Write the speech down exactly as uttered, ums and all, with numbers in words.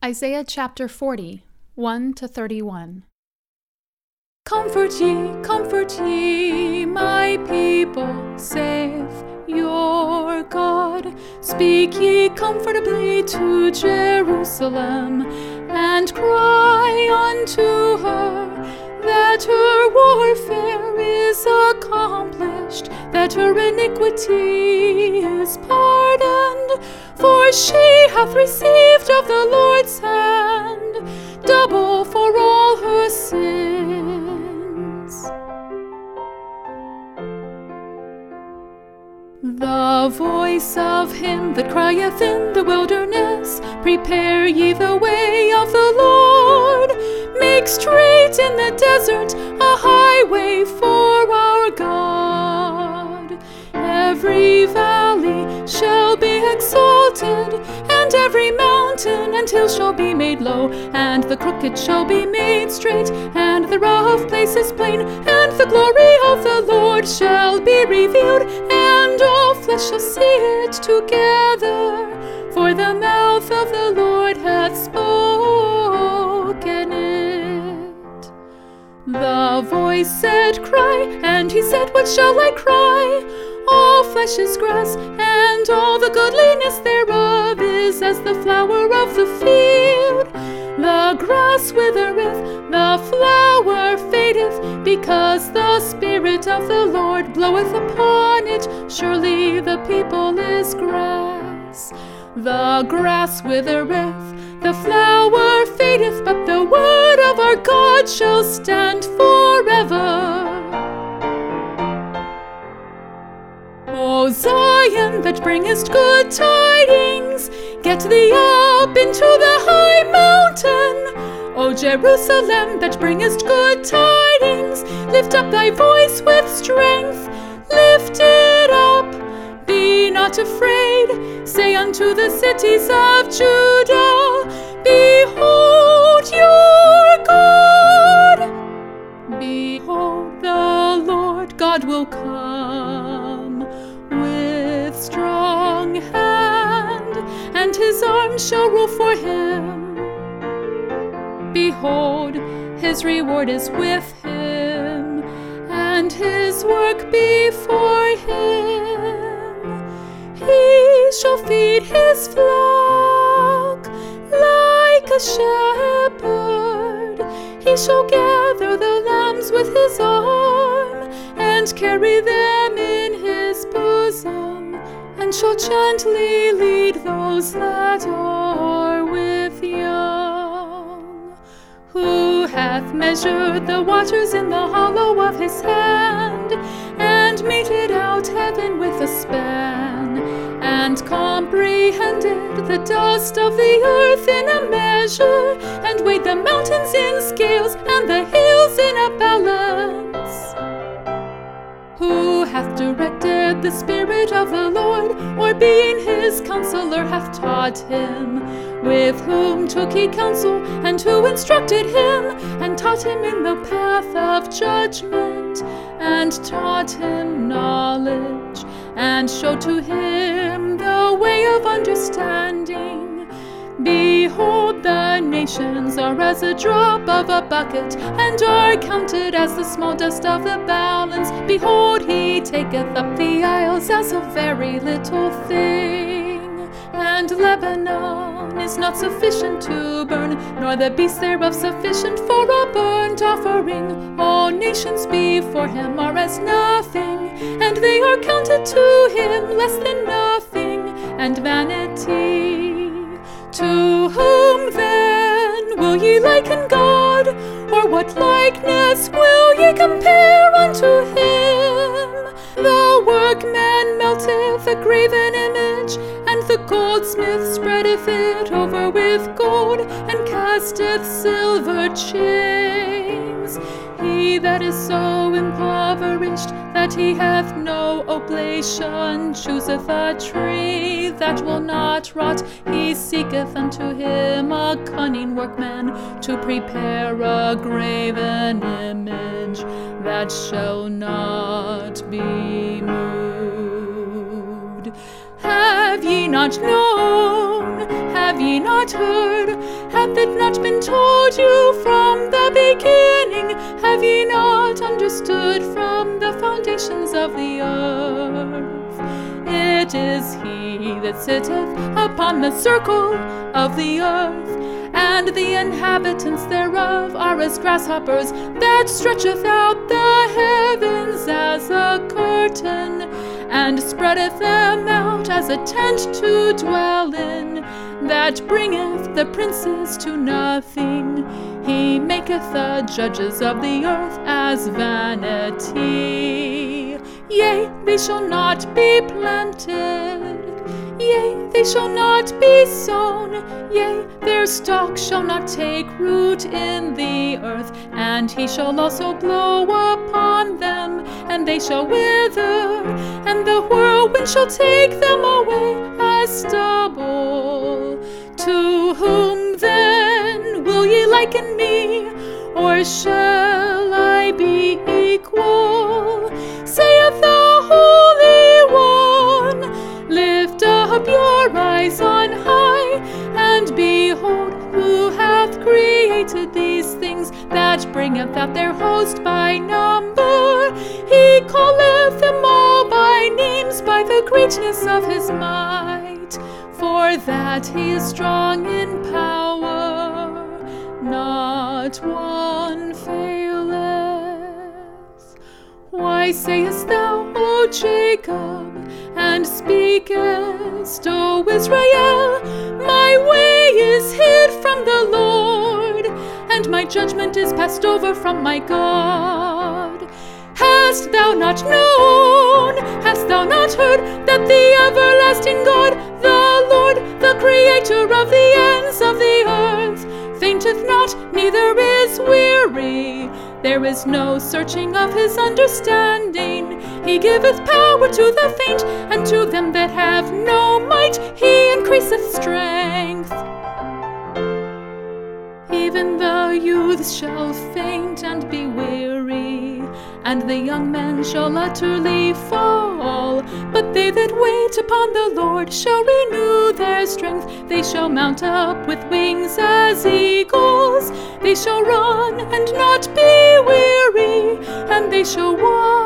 Isaiah chapter forty, one to thirty-one. Comfort ye, comfort ye, my people, saith your God. Speak ye comfortably to Jerusalem, and cry unto her that her warfare is accomplished, that her iniquity is pardoned, for she hath received of the Lord's hand double for all her sins. The voice of him that crieth in the wilderness, prepare ye the way of the Lord, make straight in the desert a highway for our God. Every valley shall be exalted, and every mountain and hill shall be made low, and the crooked shall be made straight, and the rough places plain, and the glory of the Lord shall be revealed, and all flesh shall see it together, for the mouth of the Lord hath spoken it. The voice said, Cry, and he said, What shall I cry? All flesh is grass, and all the goodliness thereof is as the flower of the field. The grass withereth, the flower fadeth, because the Spirit of the Lord bloweth upon it. Surely the people is grass. The grass withereth, the flower fadeth, but the word of our God shall stand forever. O Zion, that bringest good tidings, get thee up into the high mountain. O Jerusalem, that bringest good tidings, lift up thy voice with strength, lift it up, be not afraid. Say unto the cities of Judah, Behold your God. Behold, the Lord God will come with strong hand, and his arm shall rule for him. Behold, his reward is with him, and his work before him. He shall feed his flock like a shepherd. He shall gather the lambs with his arm, and carry them in his bosom, and shall gently lead those that are with young. Who hath measured the waters in the hollow of his hand, and meted out heaven with a span, and comprehended the dust of the earth in a measure, and weighed the mountains in scales, and the hills in a balance? Who hath directed the Spirit of the Lord, or being his counselor hath taught him? With whom took he counsel, and who instructed him, and taught him in the path of judgment, and taught him knowledge, and showed to him the way of understanding? Behold, the nations are as a drop of a bucket, and are counted as the small dust of the balance. Behold, he taketh up the isles as a very little thing. And Lebanon is not sufficient to burn, nor the beasts thereof sufficient for a burnt offering. All nations before him are as nothing, and they are counted to him less than nothing, and vanity. To whom then will ye liken God, or what likeness will ye compare unto him? The workman melteth a graven image, and the goldsmith spreadeth it over with gold, and casteth silver chains. He that is so impoverished that he hath no oblation chooseth a tree that will not rot. He seeketh unto him a cunning workman to prepare a graven image that shall not be moved. Have ye not known? Have ye not heard? Have Hath it not been told you from the beginning? Have ye not understood from the foundations of the earth? It is he that sitteth upon the circle of the earth, and the inhabitants thereof are as grasshoppers, that stretcheth out the heavens as a curtain, and spreadeth them out as a tent to dwell in, that bringeth the princes to nothing. He maketh the judges of the earth as vanity. Yea, they shall not be planted. Yea, they shall not be sown. Yea, their stalk shall not take root in the earth. And he shall also blow upon them, and they shall wither, and the whirlwind shall take them away as stubble. To whom then will ye liken me, or shall I be equal? Saith the Holy One, lift up your eyes on high, and behold, who hath created these things, that bringeth out their host by number? He calleth them all by names, by the greatness of his might, for that he is strong in power, not one faileth. Why sayest thou, O Jacob, and speakest, O Israel, my way is hid from the Lord, and my judgment is passed over from my God? Hast thou not known, hast thou not heard, that the everlasting God, the Lord, the Creator of the ends of the earth, fainteth not, neither is weary? There is no searching of his understanding. He giveth power to the faint, and to them that have no might he increaseth strength. Even the youths shall faint and be weary, and the young men shall utterly fall. But they that wait upon the Lord shall renew their strength. They shall mount up with wings as eagles. They shall run and not be weary, and they shall walk